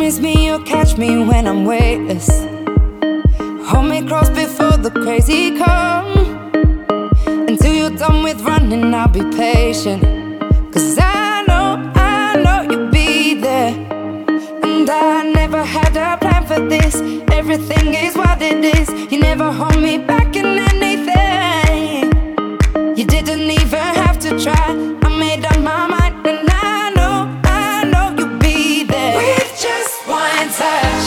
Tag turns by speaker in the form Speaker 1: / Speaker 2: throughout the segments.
Speaker 1: Promise me you'll catch me when I'm weightless. Hold me close before the crazy come. Until you're done with running, I'll be patient. 'Cause I know you'll be there. And I never had a plan for this. Everything is what it is. You never hold me back in anything. You didn't even have to try. I made up my mind, and I know you'll be there. With just one touch,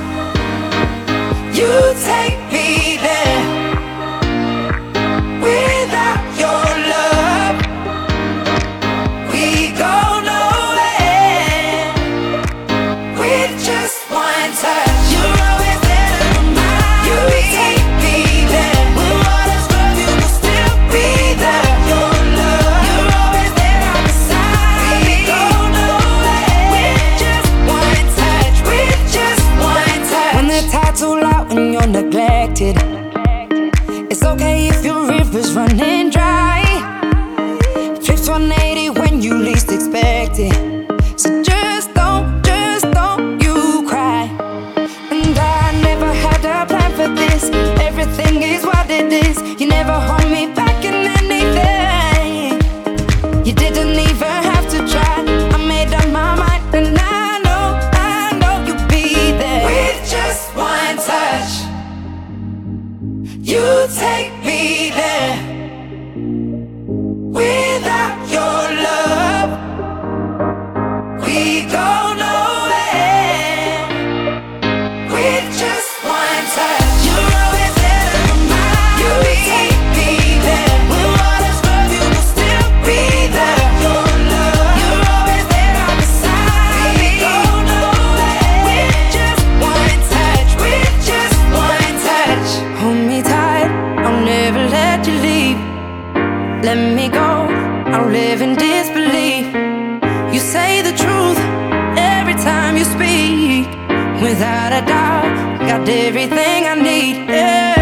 Speaker 1: you take me there. Without your love, we go nowhere. With just one touch, you're always there to remind me. You take me there. When waters rough, you will still be there. Your love, you're always there on the side. We go nowhere. With just one touch, with just one touch. When the tide's all out and you're neglected, it's okay if your river's running dry. Flips 180 when you least expect it. So just don't you cry. And I never had a plan for this. Everything is what it is. You never hold me back in anything. You didn't even have to try. I made up my mind, and I know you'll be there. With just one touch, you take me there. Without your love, we go nowhere. With just one touch, you're always there to remind me. You take me there. When waters rough, you will still be there. Your love, you're always there on the side. We go nowhere. With just one touch, with just one touch. Hold me tight, I'll never let you leave. Let me go, I'll live in disbelief. You say the truth every time you speak. Without a doubt, got everything I need, yeah.